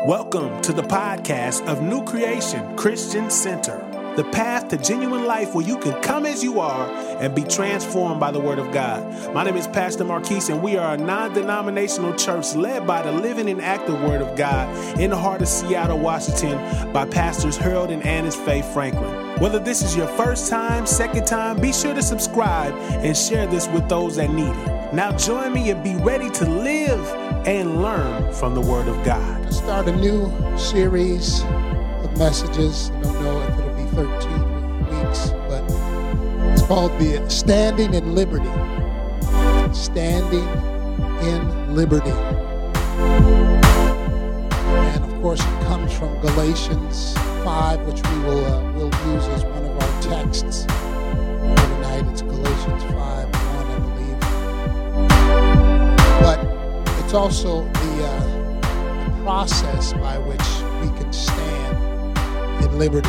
Welcome to the podcast of New Creation Christian Center, the path to genuine life where you can come as you are and be transformed by the Word of God. My name is Pastor Marquise, and we are a non-denominational church led by the living and active Word of God in the heart of Seattle, Washington, by Pastors Harold and Annis Faye Franklin. Whether this is your first time, second time, be sure to subscribe and share this with those that need it. Now join me and be ready to live and learn from the Word of God. Start a new series of messages. I don't know if it'll be 13 weeks, but it's called the Standing in Liberty. Standing in Liberty. And of course it comes from Galatians 5, which we will use as one of our texts for tonight. It's Galatians 5:1, I believe. But it's also the process by which we can stand in liberty.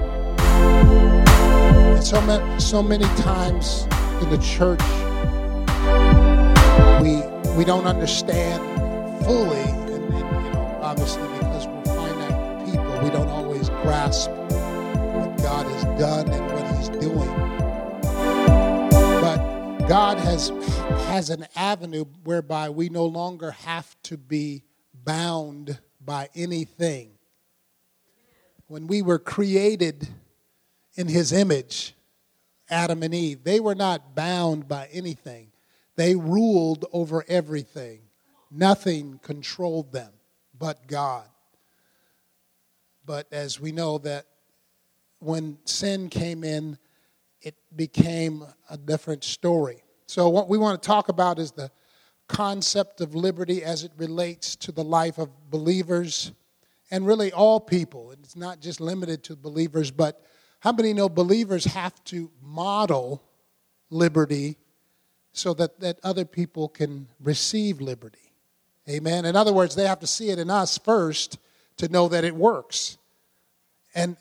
And so many times in the church, we don't understand fully, and obviously because we're finite people, we don't always grasp what God has done and what He's doing. But God has an avenue whereby we no longer have to be bound by anything. When we were created in His image, Adam and Eve, they were not bound by anything. They ruled over everything. Nothing controlled them but God. But as we know that when sin came in, it became a different story. So what we want to talk about is the concept of liberty as it relates to the life of believers and really all people. And it's not just limited to believers, but how many know believers have to model liberty so that other people can receive liberty? Amen. In other words, they have to see it in us first to know that it works. And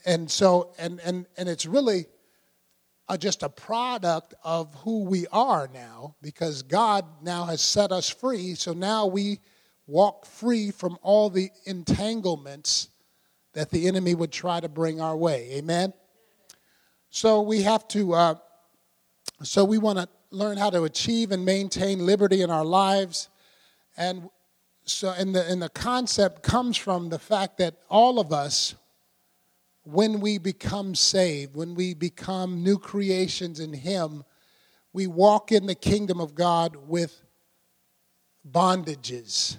it's really just a product of who we are now, because God now has set us free. So now we walk free from all the entanglements that the enemy would try to bring our way. Amen. So we have to. So we want to learn how to achieve and maintain liberty in our lives, and so and the concept comes from the fact that all of us, when we become saved, when we become new creations in Him, we walk in the kingdom of God with bondages,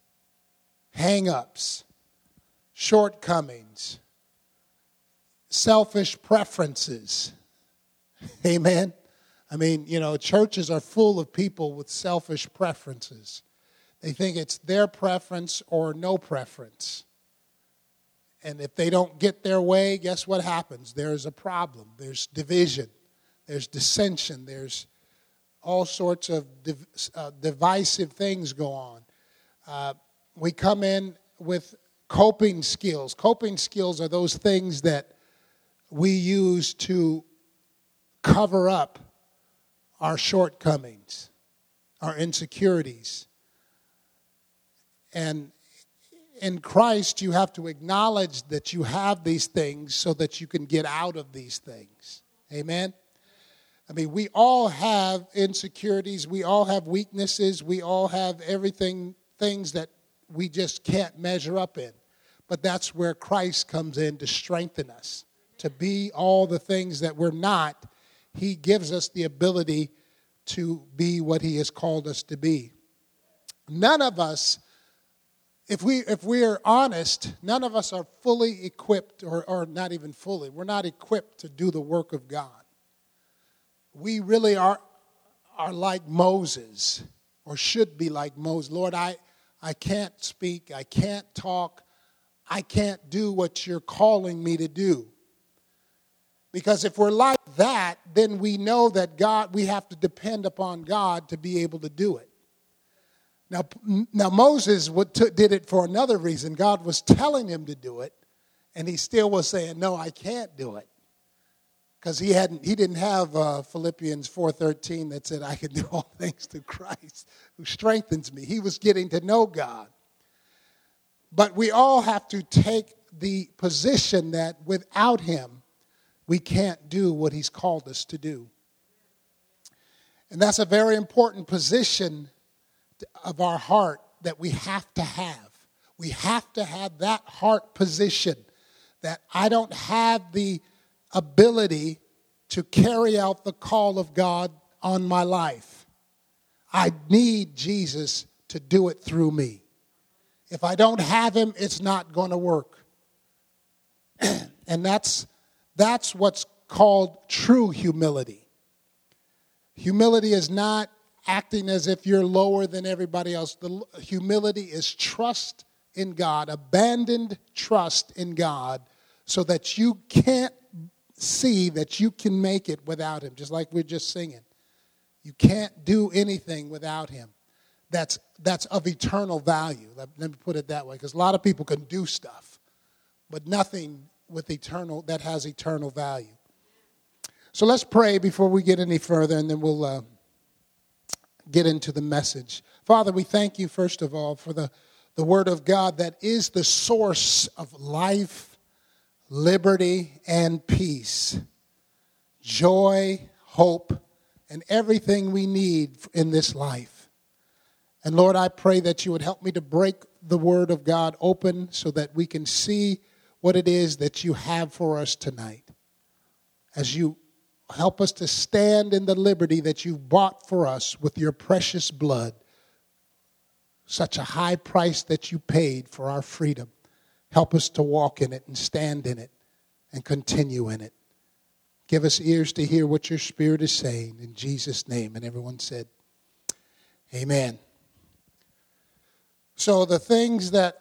hang-ups, shortcomings, selfish preferences. Amen? I mean, churches are full of people with selfish preferences. They think it's their preference or no preference. And if they don't get their way, guess what happens? There's a problem. There's division. There's dissension. There's all sorts of divisive things go on. We come in with coping skills. Coping skills are those things that we use to cover up our shortcomings, our insecurities. And in Christ, you have to acknowledge that you have these things so that you can get out of these things. Amen? I mean, we all have insecurities. We all have weaknesses. We all have things that we just can't measure up in. But that's where Christ comes in to strengthen us, to be all the things that we're not. He gives us the ability to be what He has called us to be. None of us, if we are honest, none of us are fully equipped, or not even fully. We're not equipped to do the work of God. We really are like Moses, or should be like Moses. Lord, I can't speak, I can't talk, I can't do what You're calling me to do. Because if we're like that, then we know that we have to depend upon God to be able to do it. Now Moses did it for another reason. God was telling him to do it, and he still was saying, no, I can't do it. Because he didn't have Philippians 4:13 that said, I can do all things through Christ who strengthens me. He was getting to know God. But we all have to take the position that without him, we can't do what he's called us to do. And that's a very important position of our heart that we have to have. We have to have that heart position that I don't have the ability to carry out the call of God on my life. I need Jesus to do it through me. If I don't have him, it's not going to work. And that's what's called true humility. Humility is not acting as if you're lower than everybody else. Humility is trust in God, abandoned trust in God, so that you can't see that you can make it without him, just like we're just singing. You can't do anything without him. That's of eternal value. Let me put it that way, because a lot of people can do stuff, but nothing that has eternal value. So let's pray before we get any further, and then we'll get into the message. Father, we thank you, first of all, for the Word of God that is the source of life, liberty, and peace, joy, hope, and everything we need in this life. And Lord, I pray that you would help me to break the Word of God open so that we can see what it is that you have for us tonight. As you help us to stand in the liberty that you've bought for us with your precious blood, such a high price that you paid for our freedom. Help us to walk in it and stand in it and continue in it. Give us ears to hear what your Spirit is saying. In Jesus' name. And everyone said, amen. So the things that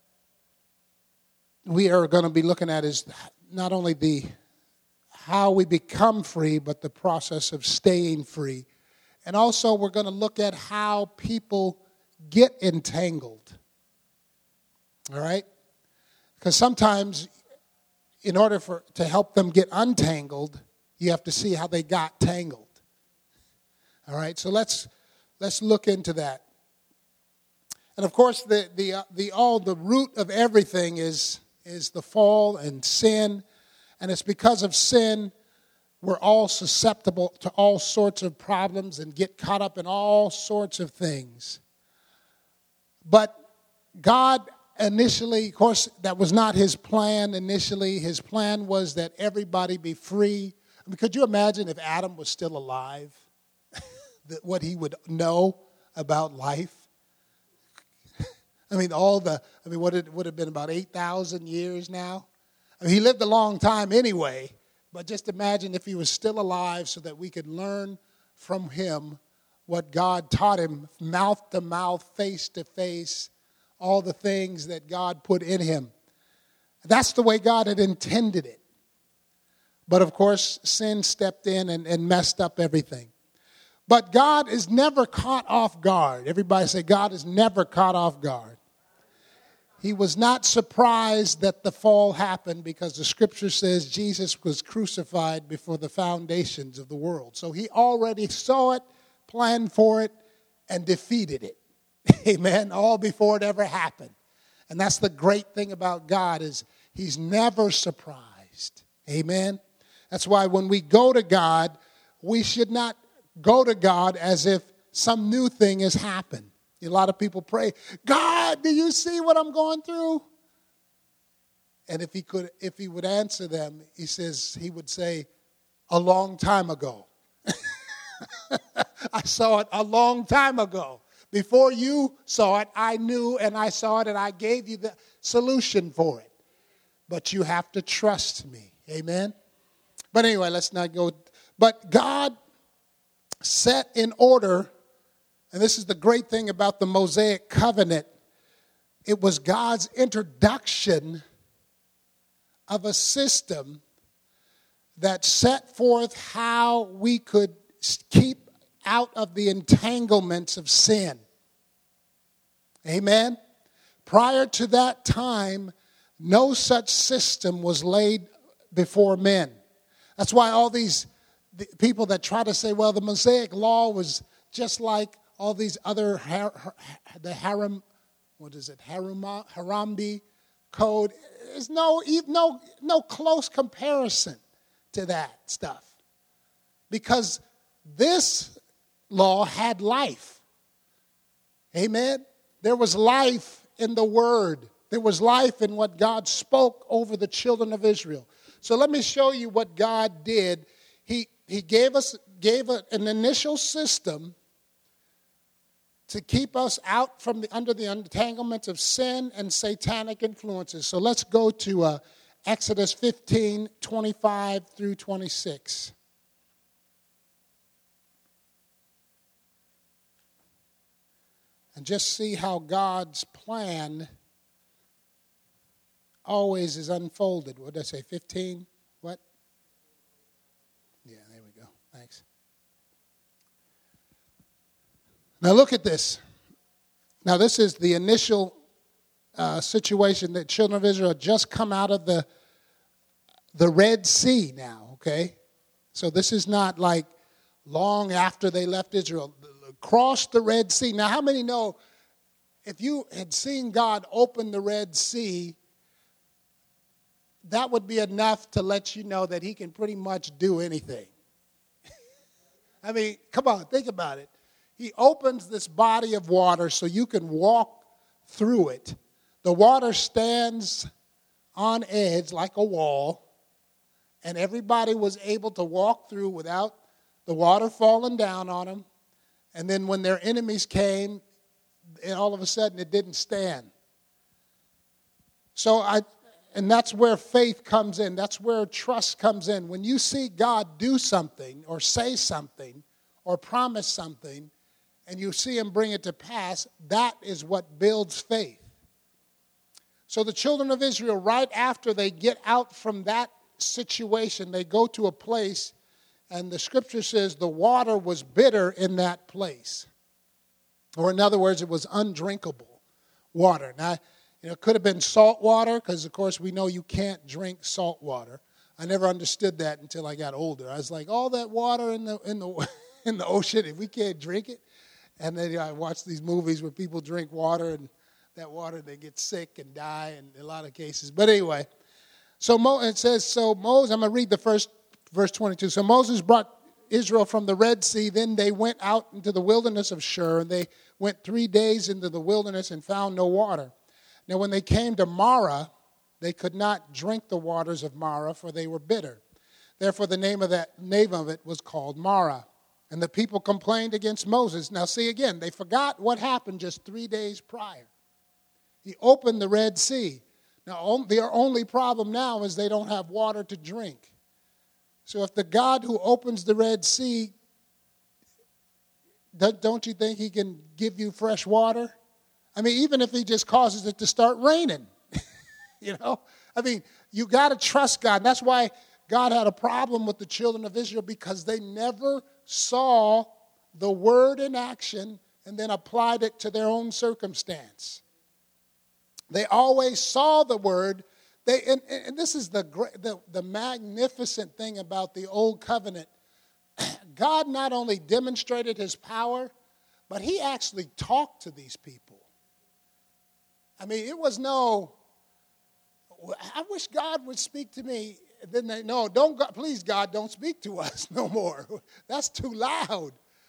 we are going to be looking at is not only how we become free, but the process of staying free. And also we're going to look at how people get entangled. All right? Because sometimes in order to help them get untangled, you have to see how they got tangled. All right? So let's look into that. And of course the root of everything is the fall and sin. And it's because of sin we're all susceptible to all sorts of problems and get caught up in all sorts of things. But God initially, of course, that was not his plan initially. His plan was that everybody be free. I mean, could you imagine if Adam was still alive, what he would know about life? I mean, what it would have been about 8,000 years now. I mean, he lived a long time anyway, but just imagine if he was still alive so that we could learn from him what God taught him, mouth to mouth, face to face, all the things that God put in him. That's the way God had intended it. But of course, sin stepped in and messed up everything. But God is never caught off guard. Everybody say, God is never caught off guard. He was not surprised that the fall happened because the scripture says Jesus was crucified before the foundations of the world. So he already saw it, planned for it, and defeated it. Amen. All before it ever happened. And that's the great thing about God is he's never surprised. Amen. That's why when we go to God, we should not go to God as if some new thing has happened. A lot of people pray, God, do you see what I'm going through? And if he would answer them, he would say, a long time ago. I saw it a long time ago. Before you saw it, I knew and I saw it and I gave you the solution for it. But you have to trust me. Amen? But anyway, let's not go. But God set in order, and this is the great thing about the Mosaic covenant, it was God's introduction of a system that set forth how we could keep out of the entanglements of sin. Amen? Prior to that time, no such system was laid before men. That's why all these people that try to say, well, the Mosaic law was just like all these other Hammurabi Code. There's no close comparison to that stuff. Because this law had life. Amen? There was life in the Word. There was life in what God spoke over the children of Israel. So let me show you what God did. He gave an initial system to keep us out from under the entanglements of sin and satanic influences. So let's go to Exodus 15, 25 through 26. And just see how God's plan always is unfolded. What did I say, 15? What? Yeah, there we go. Thanks. Now look at this. Now this is the initial situation that children of Israel had just come out of the Red Sea now, okay? So this is not like long after they left Israel. Crossed the Red Sea. Now how many know if you had seen God open the Red Sea, that would be enough to let you know that he can pretty much do anything. I mean, come on, think about it. He opens this body of water so you can walk through it. The water stands on edge like a wall, and everybody was able to walk through without the water falling down on them. And then when their enemies came, and all of a sudden it didn't stand. And that's where faith comes in. That's where trust comes in. When you see God do something or say something or promise something and you see him bring it to pass, that is what builds faith. So the children of Israel, right after they get out from that situation, they go to a place, and the scripture says the water was bitter in that place. Or in other words, it was undrinkable water. Now, it could have been salt water, because, of course, we know you can't drink salt water. I never understood that until I got older. I was like, all that water in the ocean, if we can't drink it. And then I watch these movies where people drink water, and that water, they get sick and die in a lot of cases. But anyway, it says, Moses, I'm going to read the first verse 22. So Moses brought Israel from the Red Sea. Then they went out into the wilderness of Shur, and they went 3 days into the wilderness and found no water. Now, when they came to Marah, they could not drink the waters of Marah, for they were bitter. Therefore, the name of it was called Marah. And the people complained against Moses. Now, see again, they forgot what happened just 3 days prior. He opened the Red Sea. Now, their only problem now is they don't have water to drink. So if the God who opens the Red Sea, don't you think he can give you fresh water? I mean, even if he just causes it to start raining, I mean, you got to trust God. And that's why God had a problem with the children of Israel, because they never saw the word in action and then applied it to their own circumstance. They always saw the word. And this is the magnificent thing about the old covenant. God not only demonstrated his power, but he actually talked to these people. I mean, it was I wish God would speak to me. Then please God, don't speak to us no more. That's too loud.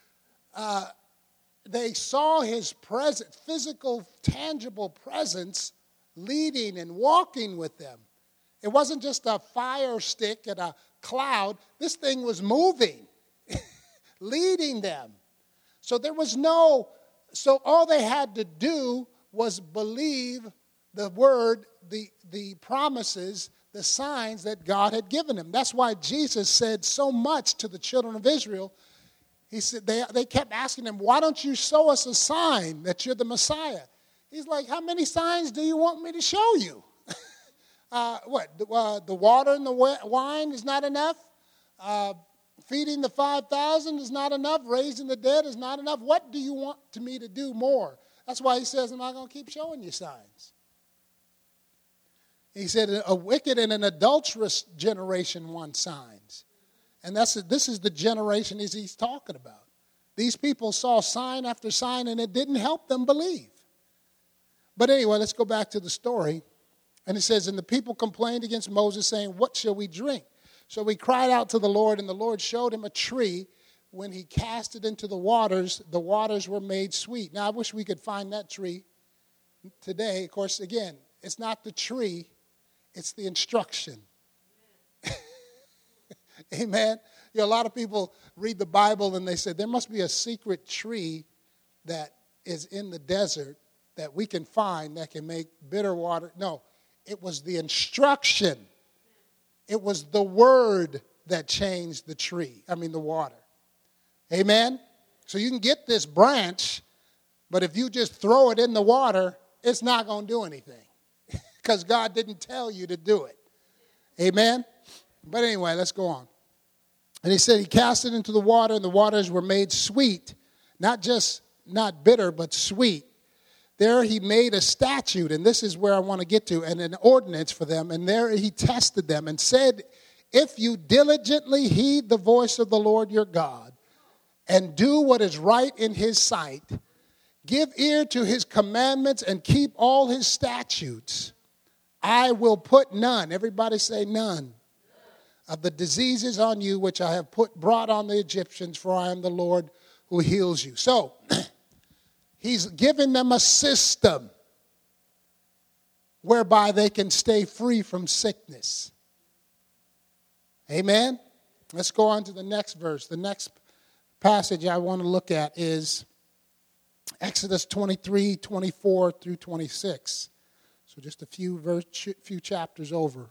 They saw his presence, physical, tangible presence, leading and walking with them. It wasn't just a fire stick and a cloud. This thing was moving, leading them. So so all they had to do was believe the word, the promises, the signs that God had given them. That's why Jesus said so much to the children of Israel. He said they kept asking him, why don't you show us a sign that you're the Messiah? He's like, how many signs do you want me to show you? The water and the wine is not enough? Feeding the 5,000 is not enough? Raising the dead is not enough? What do you want me to do more? That's why he says, I'm not going to keep showing you signs. He said, a wicked and an adulterous generation wants signs. And this is the generation he's talking about. These people saw sign after sign, and it didn't help them believe. But anyway, let's go back to the story. And it says, and the people complained against Moses, saying, what shall we drink? So he cried out to the Lord, and the Lord showed him a tree. When he cast it into the waters were made sweet. Now, I wish we could find that tree today. Of course, again, it's not the tree, it's the instruction. Amen. You know, a lot of people read the Bible and they say there must be a secret tree that is in the desert that we can find that can make bitter water. No, it was the instruction. It was the word that changed the water. Amen? So you can get this branch, but if you just throw it in the water, it's not going to do anything because God didn't tell you to do it. Amen? But anyway, let's go on. And he said he cast it into the water, and the waters were made sweet, not bitter, but sweet. There he made a statute, and this is where I want to get to, and an ordinance for them. And there he tested them and said, if you diligently heed the voice of the Lord your God and do what is right in his sight, give ear to his commandments and keep all his statutes, I will put none, everybody say none, of the diseases on you which I have brought on the Egyptians, for I am the Lord who heals you. So, he's given them a system whereby they can stay free from sickness. Amen? Let's go on to the next verse. The next passage I want to look at is Exodus 23, 24 through 26. So just a few chapters over.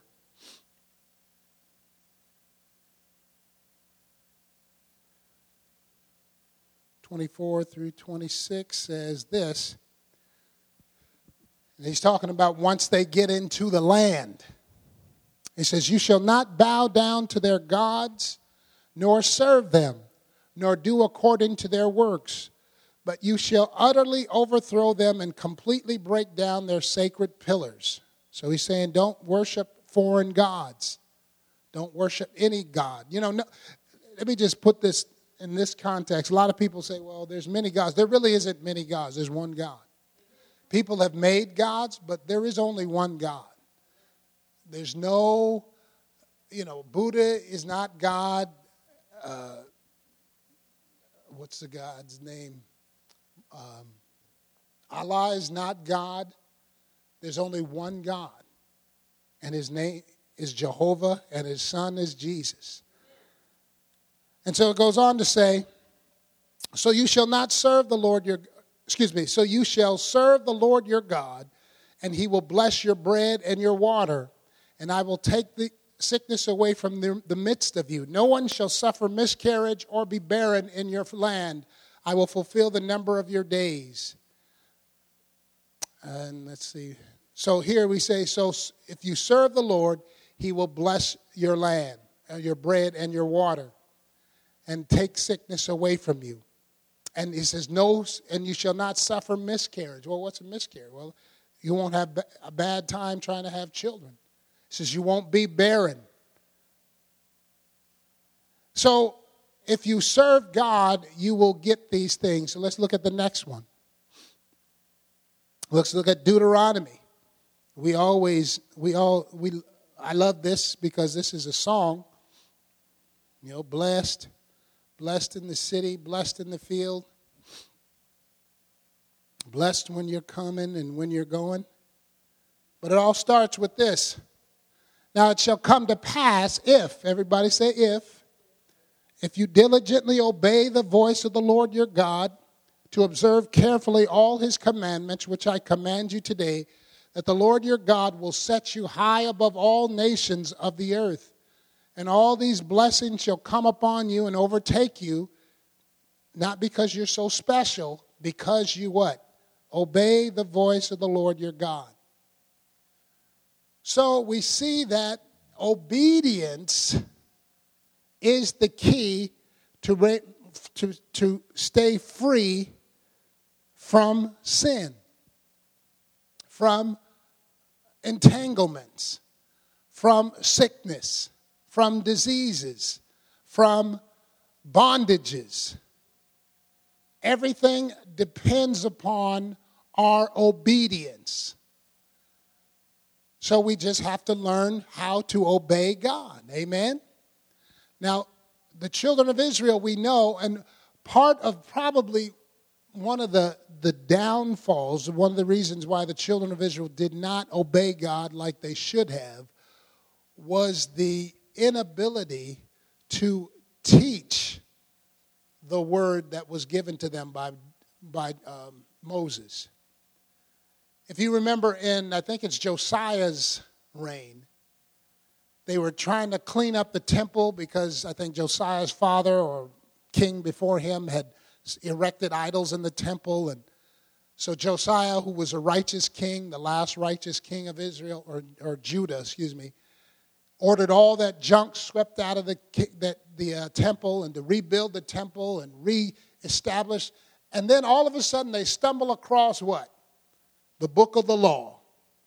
(24 through 26) says this. And he's talking about once they get into the land. He says, you shall not bow down to their gods, nor serve them, nor do according to their works. But you shall utterly overthrow them and completely break down their sacred pillars. So he's saying, don't worship foreign gods. Don't worship any god. You know, no, let me just put this in this context. A lot of people say, well, there's many gods. There really isn't many gods. There's one God. People have made gods, but there is only one God. There's no, Buddha is not God. What's the God's name? Allah is not God. There's only one God. And his name is Jehovah, and his son is Jesus. And so it goes on to say, so you shall serve the Lord your God, and he will bless your bread and your water, and I will take the sickness away from the midst of you. No one shall suffer miscarriage or be barren in your land. I will fulfill the number of your days. And let's see. So here we say, so if you serve the Lord, he will bless your land, your bread and your water, and take sickness away from you. And he says, no, and you shall not suffer miscarriage. Well, what's a miscarriage? Well, you won't have a bad time trying to have children. He says, you won't be barren. So, if you serve God, you will get these things. So let's look at the next one. Let's look at Deuteronomy. I love this because this is a song. Blessed in the city, blessed in the field. Blessed when you're coming and when you're going. But it all starts with this. Now it shall come to pass if, everybody say if you diligently obey the voice of the Lord your God, to observe carefully all his commandments, which I command you today, that the Lord your God will set you high above all nations of the earth. And all these blessings shall come upon you and overtake you, not because you're so special, because you what? Obey the voice of the Lord your God. So we see that obedience is the key to stay free from sin, from entanglements, from sickness, from diseases, from bondages. Everything depends upon our obedience. So we just have to learn how to obey God. Amen? Now, the children of Israel, we know, and part of probably one of the downfalls, one of the reasons why the children of Israel did not obey God like they should have, was the inability to teach the word that was given to them by Moses. If you remember I think it's Josiah's reign, they were trying to clean up the temple because I think Josiah's father or king before him had erected idols in the temple. And so Josiah, who was a righteous king, the last righteous king of Israel, or Judah, ordered all that junk swept out of the temple and to rebuild the temple and reestablish. And then all of a sudden they stumble across what? The book of the law.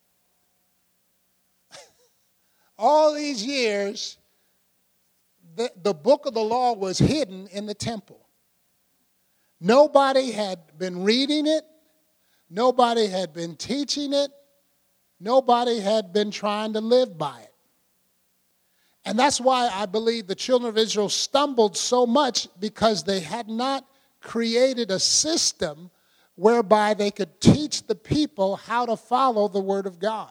All these years, the book of the law was hidden in the temple. Nobody had been reading it. Nobody had been teaching it. Nobody had been trying to live by it. And that's why I believe the children of Israel stumbled so much, because they had not created a system whereby they could teach the people how to follow the Word of God.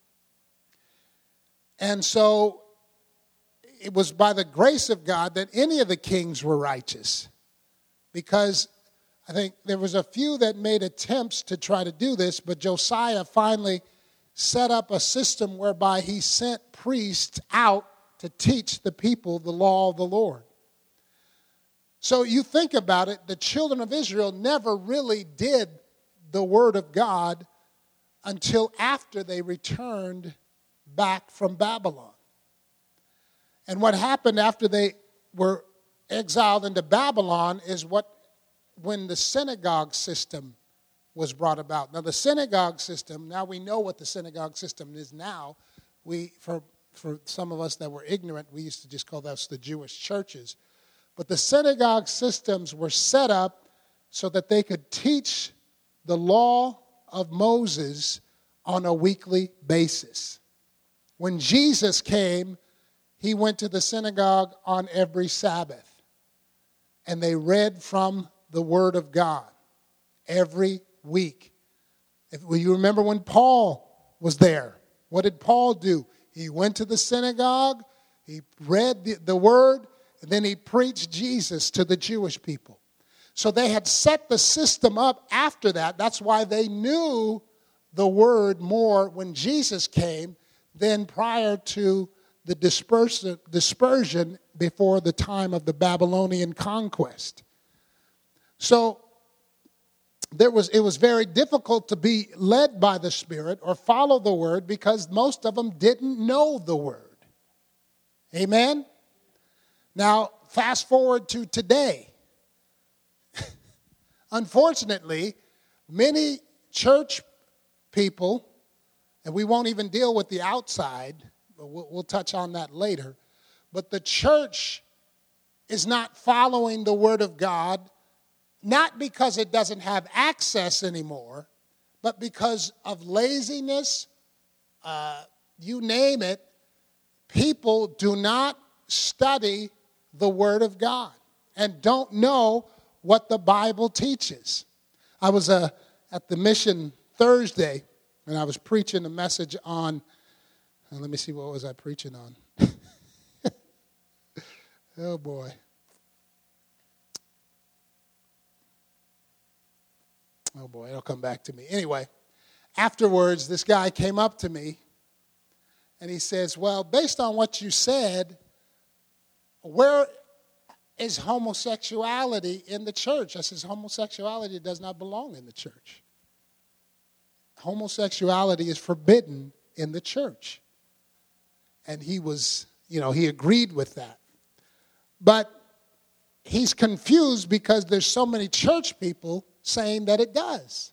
And so it was by the grace of God that any of the kings were righteous, because I think there was a few that made attempts to try to do this, but Josiah finally set up a system whereby he sent priests out to teach the people the law of the Lord. So you think about it, the children of Israel never really did the Word of God until after they returned back from Babylon. And what happened after they were exiled into Babylon is when the synagogue system was brought about. Now the synagogue system, now we know what the synagogue system is now. For some of us that were ignorant, we used to just call those the Jewish churches. But the synagogue systems were set up so that they could teach the law of Moses on a weekly basis. When Jesus came, he went to the synagogue on every Sabbath, and they read from the Word of God every week. You remember when Paul was there, what did Paul do? He went to the synagogue, he read the Word, and then he preached Jesus to the Jewish people. So they had set the system up after that. That's why they knew the Word more when Jesus came than prior to the dispersion before the time of the Babylonian conquest. So it was very difficult to be led by the Spirit or follow the Word, because most of them didn't know the Word. Amen? Now, fast forward to today. Unfortunately, many church people, and we won't even deal with the outside, but we'll touch on that later, but the church is not following the Word of God, not because it doesn't have access anymore, but because of laziness, you name it. People do not study the Word of God and don't know what the Bible teaches. I was at the Mission Thursday, and I was preaching a message on, let me see, what was I preaching on? Oh, boy. Oh, boy, it'll come back to me. Anyway, afterwards, this guy came up to me, and he says, well, based on what you said, where is homosexuality in the church? I says, homosexuality does not belong in the church. Homosexuality is forbidden in the church. And he agreed with that. But he's confused because there's so many church people saying that it does.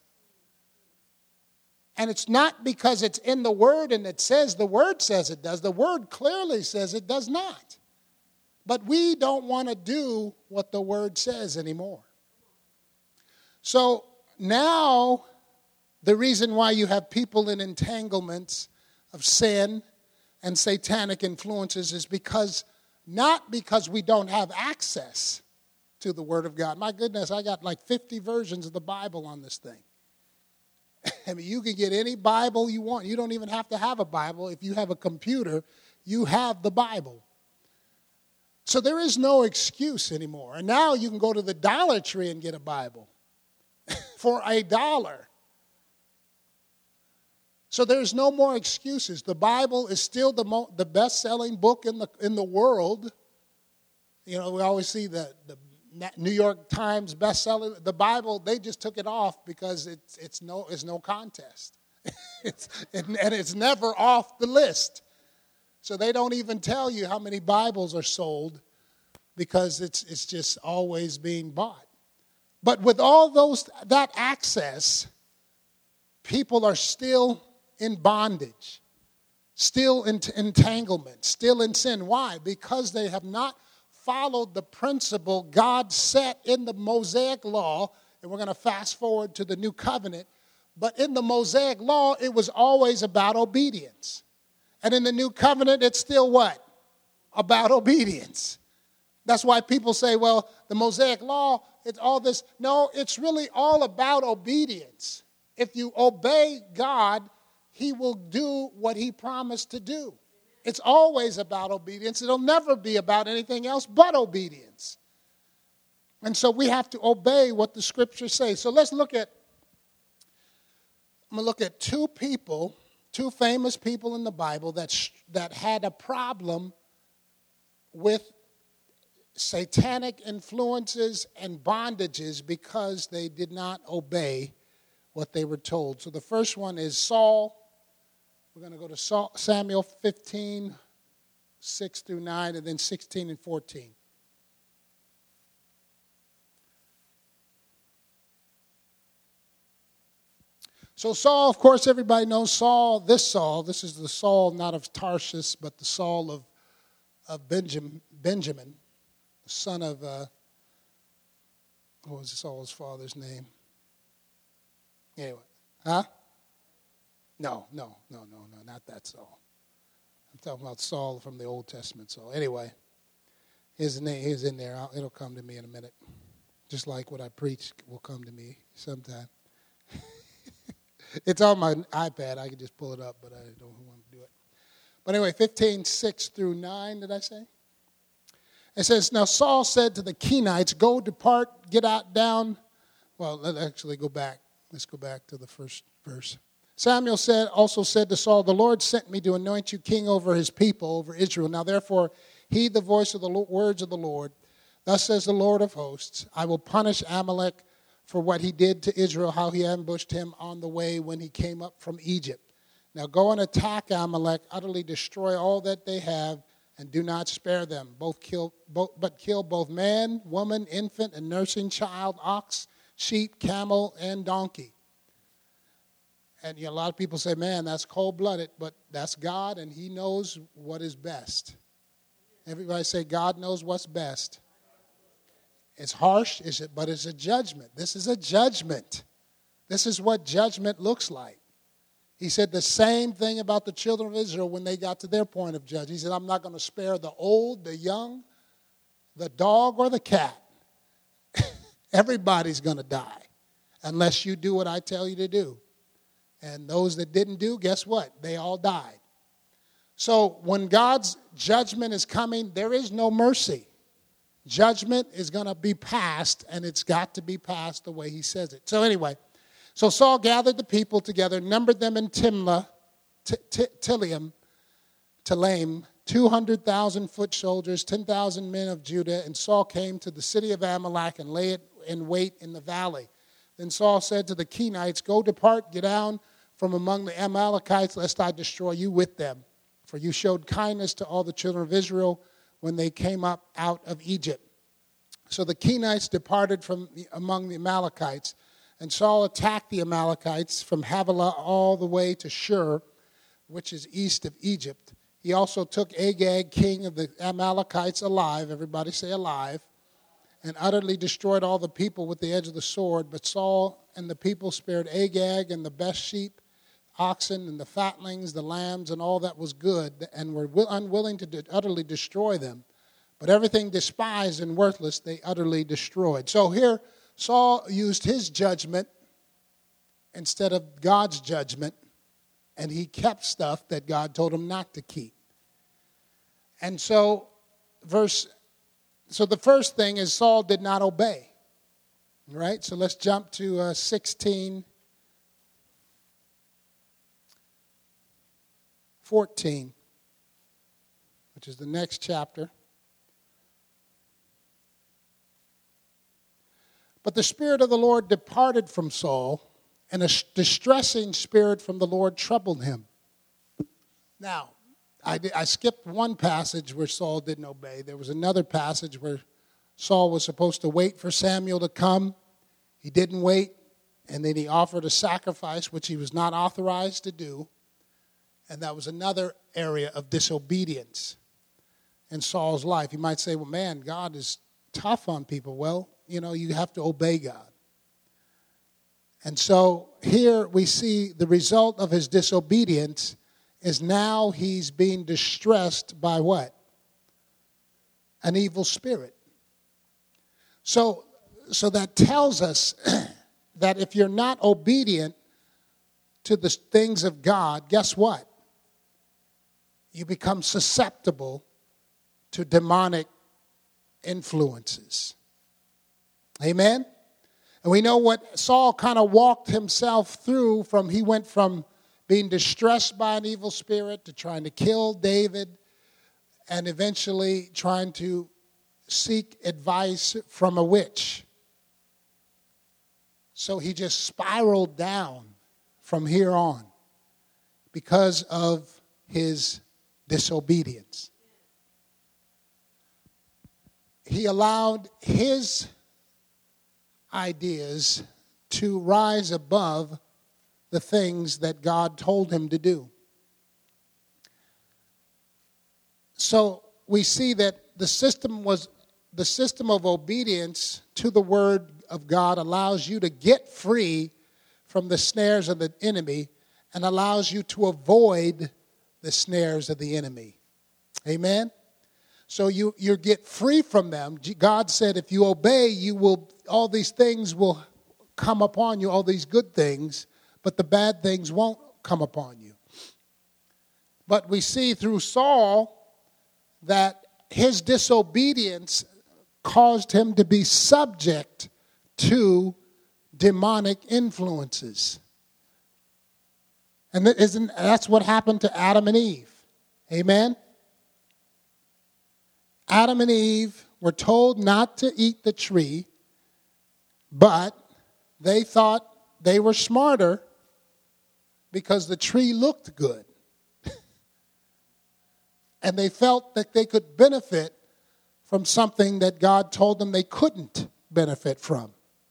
And it's not because it's in the Word and it says the Word says it does. The Word clearly says it does not. But we don't want to do what the Word says anymore. So now The reason why you have people in entanglements of sin and satanic influences is not because we don't have access to the Word of God. My goodness, I got like 50 versions of the Bible on this thing. I mean, you can get any Bible you want. You don't even have to have a Bible. If you have a computer, you have the Bible. So there is no excuse anymore. And now you can go to the Dollar Tree and get a Bible for $1. So there's no more excuses. The Bible is still the best-selling book in the world. You know, we always see the New York Times bestseller. The Bible, they just took it off because it's no contest. And it's never off the list. So they don't even tell you how many Bibles are sold because it's just always being bought. But with all that access, people are still in bondage, still in entanglement, still in sin. Why? Because they have not followed the principle God set in the Mosaic law, and we're going to fast forward to the New Covenant. But in the Mosaic law, it was always about obedience. And in the New Covenant, it's still what? About obedience. That's why people say, well, the Mosaic law, it's all this. No, it's really all about obedience. If you obey God, He will do what He promised to do. It's always about obedience. It'll never be about anything else but obedience. And so we have to obey what the Scriptures say. So let's look at, I'm going to look at two famous people in the Bible that had a problem with satanic influences and bondages because they did not obey what they were told. So the first one is Saul. We're going to go to Samuel 15, 6 through 9, and then 16 and 14. So Saul, of course, everybody knows Saul. This is the Saul not of Tarshish, but the Saul of Benjamin, the son of, what was Saul's father's name? Anyway, huh? No, not that Saul. I'm talking about Saul from the Old Testament Saul. Anyway, his name is in there. It'll come to me in a minute. Just like what I preach will come to me sometime. It's on my iPad. I can just pull it up, but I don't want to do it. But anyway, 15, 6 through 9, did I say? It says, now Saul said to the Kenites, go, depart, get out, down. Well, let's actually go back. Let's go back to the first verse. Samuel also said to Saul, the Lord sent me to anoint you king over his people, over Israel. Now therefore, heed the voice of the words of the Lord. Thus says the Lord of hosts, I will punish Amalek for what he did to Israel, how he ambushed him on the way when he came up from Egypt. Now go and attack Amalek, utterly destroy all that they have, and do not spare them. But kill both man, woman, infant, and nursing child, ox, sheep, camel, and donkey. And a lot of people say, man, that's cold-blooded, but that's God, and He knows what is best. Everybody say, God knows what's best. It's harsh, but it's a judgment. This is a judgment. This is what judgment looks like. He said the same thing about the children of Israel when they got to their point of judgment. He said, I'm not going to spare the old, the young, the dog, or the cat. Everybody's going to die unless you do what I tell you to do. And those that didn't do, guess what? They all died. So when God's judgment is coming, there is no mercy. Judgment is going to be passed, and it's got to be passed the way He says it. So anyway, so Saul gathered the people together, numbered them in Telaim, 200,000 foot soldiers, 10,000 men of Judah, and Saul came to the city of Amalek and lay it in wait in the valley. Then Saul said to the Kenites, go depart, get down from among the Amalekites, lest I destroy you with them. For you showed kindness to all the children of Israel when they came up out of Egypt. So the Kenites departed from among the Amalekites, and Saul attacked the Amalekites from Havilah all the way to Shur, which is east of Egypt. He also took Agag, king of the Amalekites, alive. Everybody say alive. and utterly destroyed all the people with the edge of the sword. But Saul and the people spared Agag and the best sheep, oxen, and the fatlings, the lambs, and all that was good, and were unwilling to utterly destroy them. But everything despised and worthless they utterly destroyed. So here Saul used his judgment instead of God's judgment, and he kept stuff that God told him not to keep. And so the first thing is Saul did not obey. Right? So let's jump to 16:14, which is the next chapter. But the Spirit of the Lord departed from Saul, and a distressing spirit from the Lord troubled him. Now, I skipped one passage where Saul didn't obey. There was another passage where Saul was supposed to wait for Samuel to come. He didn't wait, and then he offered a sacrifice, which he was not authorized to do. And that was another area of disobedience in Saul's life. You might say, well, man, God is tough on people. Well, you have to obey God. And so here we see the result of his disobedience is now he's being distressed by what? An evil spirit. So that tells us that if you're not obedient to the things of God, guess what? You become susceptible to demonic influences. Amen? And we know what Saul kind of walked himself through he went from being distressed by an evil spirit to trying to kill David and eventually trying to seek advice from a witch. So he just spiraled down from here on because of his disobedience. He allowed his ideas to rise above the things that God told him to do. So we see that the system of obedience to the word of God allows you to get free from the snares of the enemy and allows you to avoid the snares of the enemy. Amen? So you get free from them. God said if you obey, all these things will come upon you, all these good things, but the bad things won't come upon you. But we see through Saul that his disobedience caused him to be subject to demonic influences. And that's what happened to Adam and Eve. Amen? Adam and Eve were told not to eat the tree, but they thought they were smarter because the tree looked good. And they felt that they could benefit from something that God told them they couldn't benefit from.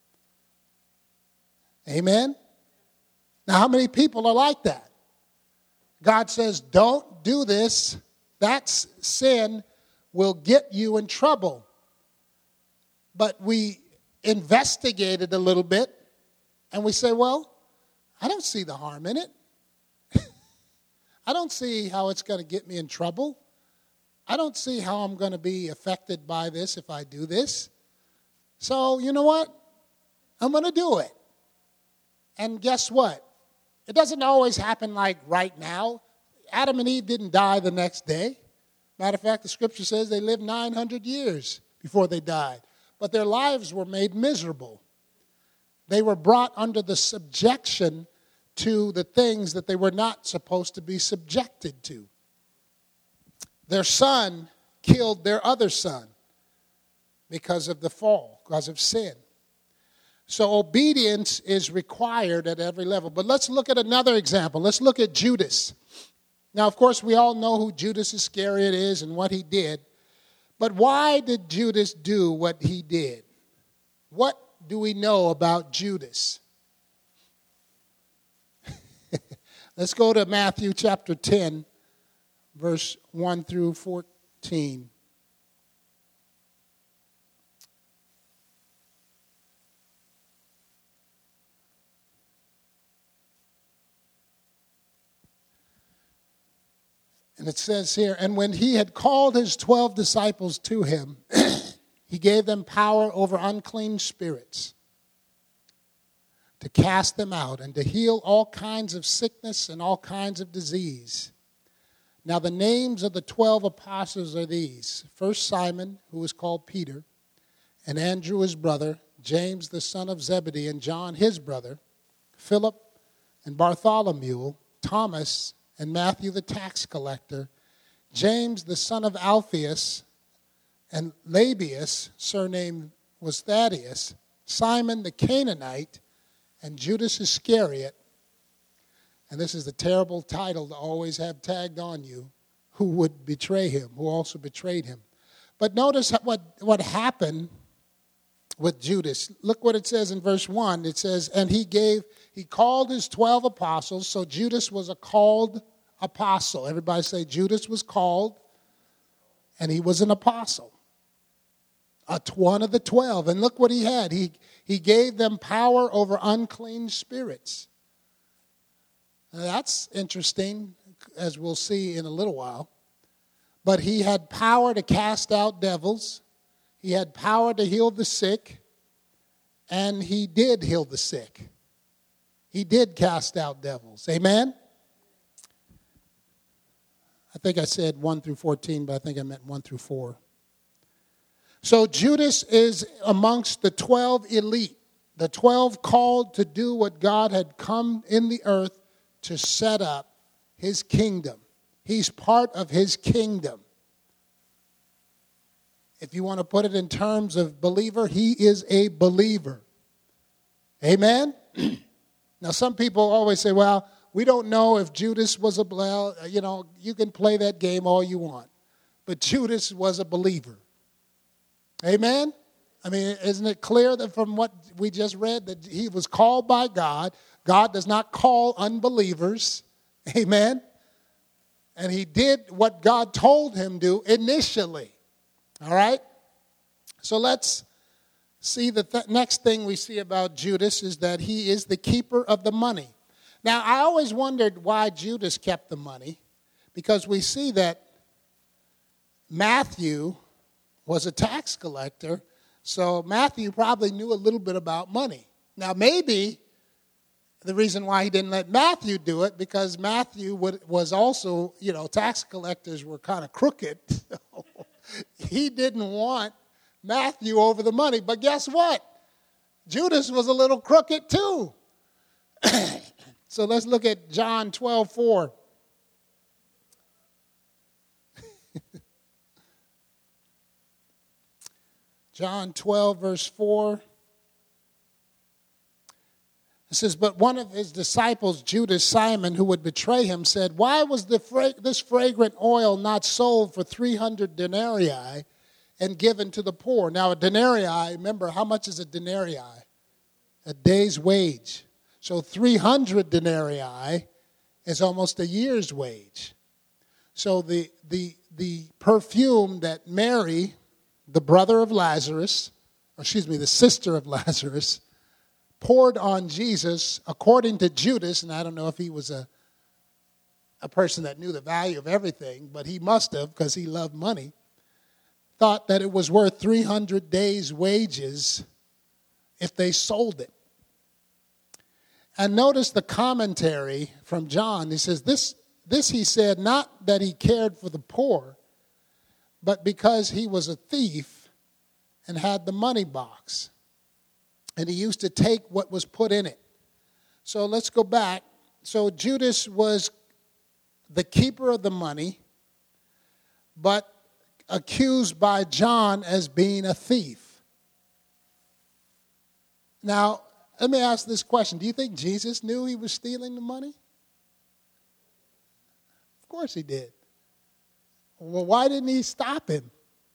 Amen? Now, how many people are like that? God says, don't do this. That's sin. Will get you in trouble. But we investigated a little bit and we say, well, I don't see the harm in it. I don't see how it's going to get me in trouble. I don't see how I'm going to be affected by this if I do this. So, you know what? I'm going to do it. And guess what? It doesn't always happen like right now. Adam and Eve didn't die the next day. Matter of fact, the scripture says they lived 900 years before they died. But their lives were made miserable. They were brought under the subjection to the things that they were not supposed to be subjected to. Their son killed their other son because of the fall, because of sin. So obedience is required at every level. But let's look at another example. Let's look at Judas. Now, of course, we all know who Judas Iscariot is and what he did. But why did Judas do what he did? What do we know about Judas? Let's go to Matthew chapter 10, verse 1 through 14. And it says here, and when he had called his 12 disciples to him, he gave them power over unclean spirits to cast them out and to heal all kinds of sickness and all kinds of disease. Now the names of the 12 apostles are these. First Simon, who was called Peter, and Andrew his brother, James the son of Zebedee, and John his brother, Philip and Bartholomew, Thomas and Matthew the tax collector, James the son of Alphaeus, and Lebbaeus, surnamed was Thaddeus, Simon the Canaanite, and Judas Iscariot, and this is the terrible title to always have tagged on you, who would betray him, who also betrayed him. But notice what happened with Judas. Look what it says in verse 1. It says, and he called his 12 apostles, so Judas was a called apostle. Everybody say Judas was called, and he was an apostle. One of the 12. And look what he had. He gave them power over unclean spirits. Now, that's interesting, as we'll see in a little while. But he had power to cast out devils. He had power to heal the sick. And he did heal the sick. He did cast out devils. Amen? I think I said 1 through 14, but I think I meant 1 through 4. So Judas is amongst the 12 elite, the 12 called to do what God had come in the earth to set up, his kingdom. He's part of his kingdom. If you want to put it in terms of believer, he is a believer. Amen? Now, some people always say, well, we don't know if Judas was you can play that game all you want. But Judas was a believer. Amen? I mean, isn't it clear that from what we just read that he was called by God? God does not call unbelievers. Amen? And he did what God told him to initially. All right? So let's see the next thing we see about Judas is that he is the keeper of the money. Now, I always wondered why Judas kept the money, because we see that Matthew was a tax collector, so Matthew probably knew a little bit about money. Now, maybe the reason why he didn't let Matthew do it, because Matthew was also, tax collectors were kind of crooked. He didn't want Matthew over the money. But guess what? Judas was a little crooked too. So let's look at John 12:4. John 12, verse 4. It says, but one of his disciples, Judas Simon, who would betray him, said, why was this fragrant oil not sold for 300 denarii and given to the poor? Now, a denarii, remember, how much is a denarii? A day's wage. So 300 denarii is almost a year's wage. So the perfume that Mary, the sister of Lazarus, poured on Jesus, according to Judas, and I don't know if he was a person that knew the value of everything, but he must have, because he loved money, thought that it was worth 300 days' wages if they sold it. And notice the commentary from John. He says, this he said, not that he cared for the poor, but because he was a thief and had the money box. And he used to take what was put in it. So let's go back. So Judas was the keeper of the money, but accused by John as being a thief. Now, let me ask this question. Do you think Jesus knew he was stealing the money? Of course he did. Well, why didn't he stop him?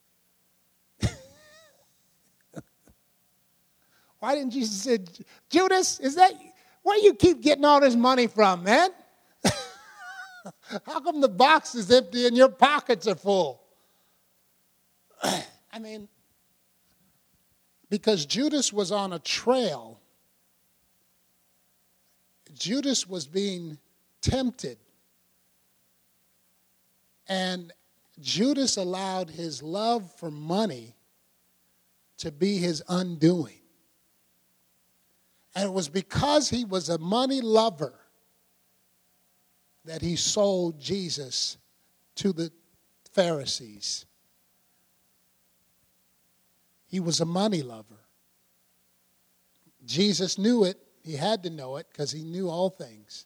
Why didn't Jesus say, Judas, is that where you keep getting all this money from, man? How come the box is empty and your pockets are full? I mean, because Judas was on a trail. Judas was being tempted. And Judas allowed his love for money to be his undoing. And it was because he was a money lover that he sold Jesus to the Pharisees. He was a money lover. Jesus knew it. He had to know it because he knew all things.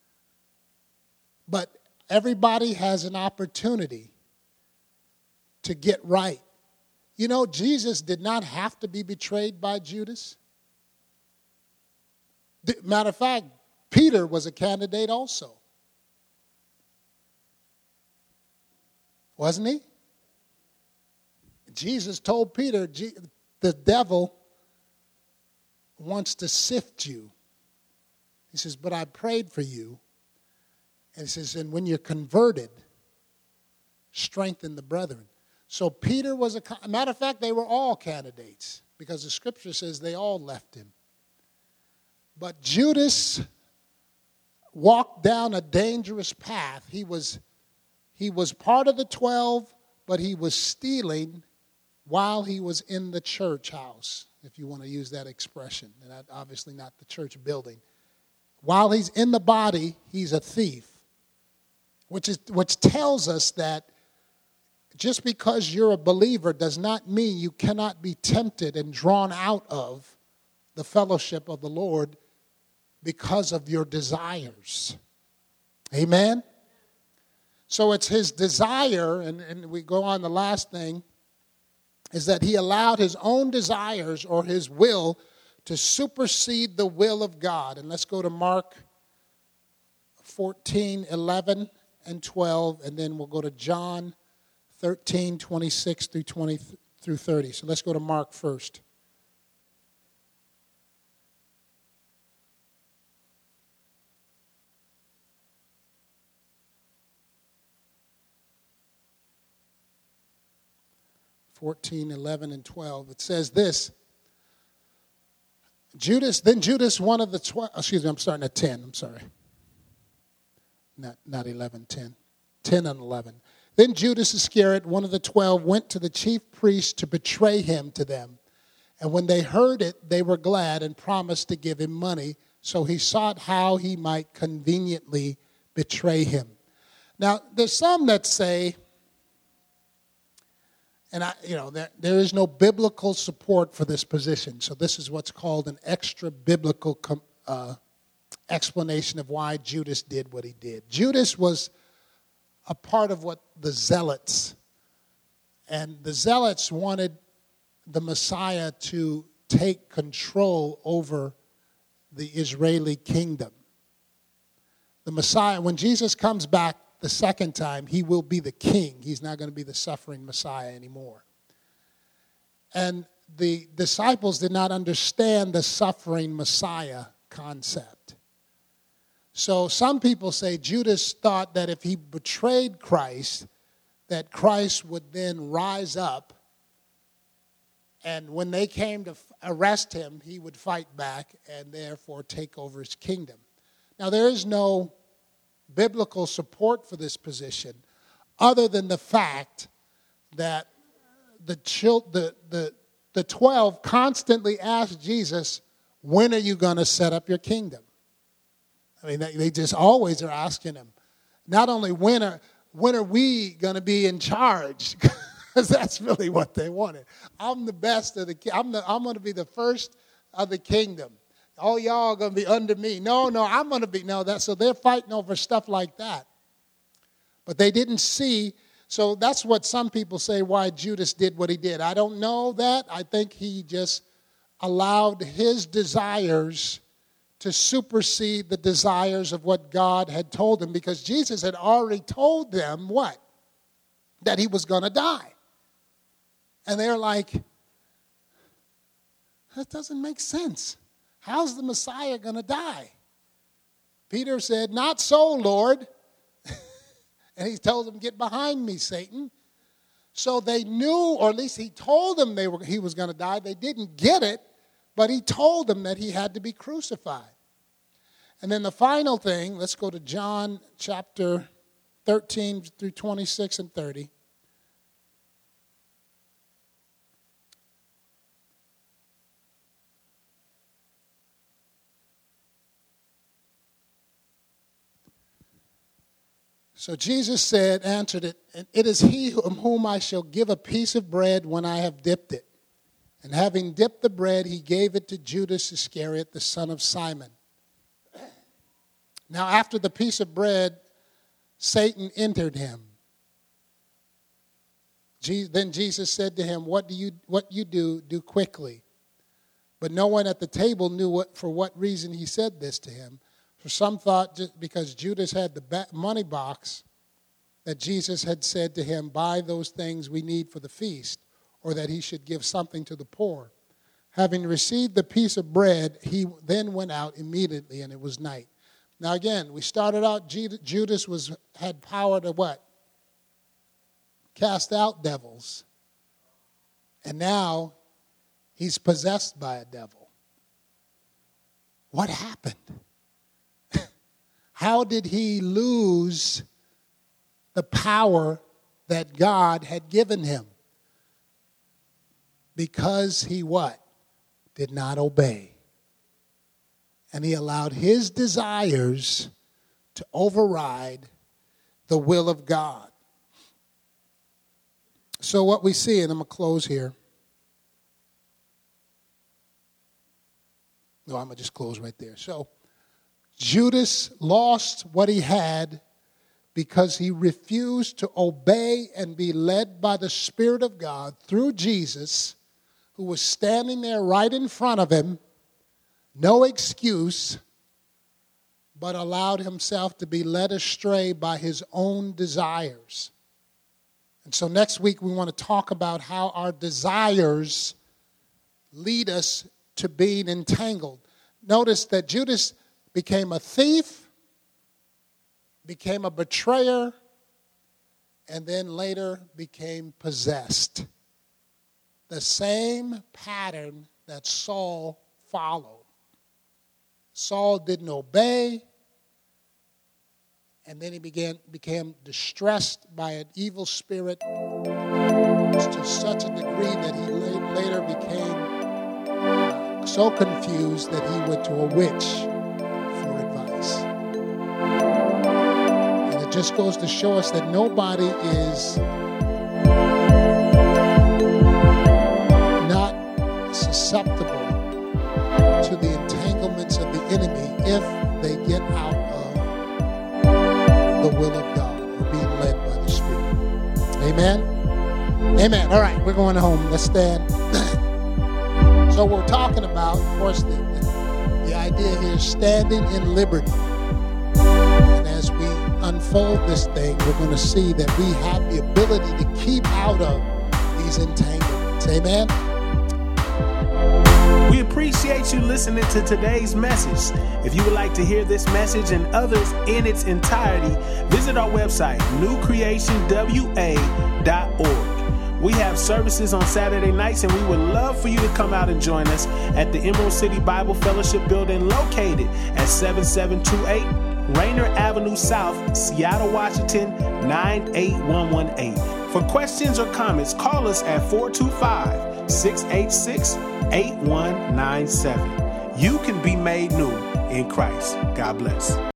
But everybody has an opportunity to get right. You know, Jesus did not have to be betrayed by Judas. Matter of fact, Peter was a candidate also. Wasn't he? Jesus told Peter, the devil wants to sift you. He says, but I prayed for you. And he says, and when you're converted, strengthen the brethren. So Peter was a matter of fact, they were all candidates because the scripture says they all left him. But Judas walked down a dangerous path. He was part of the 12, but he was stealing while he was in the church house, if you want to use that expression, and obviously not the church building. While he's in the body, he's a thief, which tells us that just because you're a believer does not mean you cannot be tempted and drawn out of the fellowship of the Lord because of your desires. Amen? So it's his desire, and we go on the last thing, is that he allowed his own desires or his will to supersede the will of God. And let's go to Mark 14, 11, and 12, and then we'll go to John 13, 26 through 30. So let's go to Mark first. (14, 11, and 12). It says this. Judas, one of the 12, I'm starting at 10, I'm sorry. Not 11, 10. 10 and 11. Then Judas Iscariot, one of the 12, went to the chief priests to betray him to them. And when they heard it, they were glad and promised to give him money. So he sought how he might conveniently betray him. Now, there's some that say, and there is no biblical support for this position. So this is what's called an extra biblical explanation of why Judas did what he did. Judas was a part of what the Zealots, and the Zealots wanted the Messiah to take control over the Israeli kingdom. The Messiah, when Jesus comes back the second time, he will be the king. He's not going to be the suffering Messiah anymore. And the disciples did not understand the suffering Messiah concept. So some people say Judas thought that if he betrayed Christ, that Christ would then rise up, and when they came to arrest him, he would fight back and therefore take over his kingdom. Now, there is no biblical support for this position other than the fact that the 12 constantly asked Jesus, when are you going to set up your kingdom? I mean, they just always are asking him. Not only when are we going to be in charge? Because that's really what they wanted. I'm the best of the I'm going to be the first of the kingdom. All y'all are going to be under me. No, I'm going to be so they're fighting over stuff like that. But they didn't see. So that's what some people say why Judas did what he did. I don't know that. I think he just allowed his desires to supersede the desires of what God had told him, because Jesus had already told them what? That he was going to die. And they're like, that doesn't make sense. How's the Messiah going to die? Peter said, not so, Lord. And he tells them, get behind me, Satan. So they knew, or at least he told them he was going to die. They didn't get it, but he told them that he had to be crucified. And then the final thing, let's go to John chapter 13 through 26 and 30. So Jesus answered it, and it is he whom I shall give a piece of bread when I have dipped it. And having dipped the bread, he gave it to Judas Iscariot, the son of Simon. Now after the piece of bread, Satan entered him. Then Jesus said to him, what you do quickly. But no one at the table knew for what reason he said this to him. For some thought just because Judas had the money box that Jesus had said to him, buy those things we need for the feast, or that he should give something to the poor. Having received the piece of bread, he then went out immediately, and it was night. Now again, we started out, Judas had power to what? Cast out devils. And now he's possessed by a devil. What happened? How did he lose the power that God had given him? Because he what? Did not obey. And he allowed his desires to override the will of God. So what we see, and I'm going to close here. No, I'm going to just close right there. So Judas lost what he had because he refused to obey and be led by the Spirit of God through Jesus, who was standing there right in front of him, no excuse, but allowed himself to be led astray by his own desires. And so next week we want to talk about how our desires lead us to being entangled. Notice that Judas became a thief, became a betrayer, and then later became possessed. The same pattern that Saul followed. Saul didn't obey, and then he became distressed by an evil spirit to such a degree that he later became so confused that he went to a witch for advice. And it just goes to show us that nobody is not susceptible to the entanglements of the enemy if they get out of the will of God or being led by the Spirit. Amen? Amen. All right, we're going home. Let's stand. So we're talking about, of course, the idea here is standing in liberty. And as we unfold this thing, we're going to see that we have the ability to keep out of these entanglements. Amen? We appreciate you listening to today's message. If you would like to hear this message and others in its entirety, visit our website, newcreationwa.org. We have services on Saturday nights, and we would love for you to come out and join us at the Emerald City Bible Fellowship Building located at 7728 Rainer Avenue South, Seattle, Washington, 98118. For questions or comments, call us at 425-686-8197. You can be made new in Christ. God bless.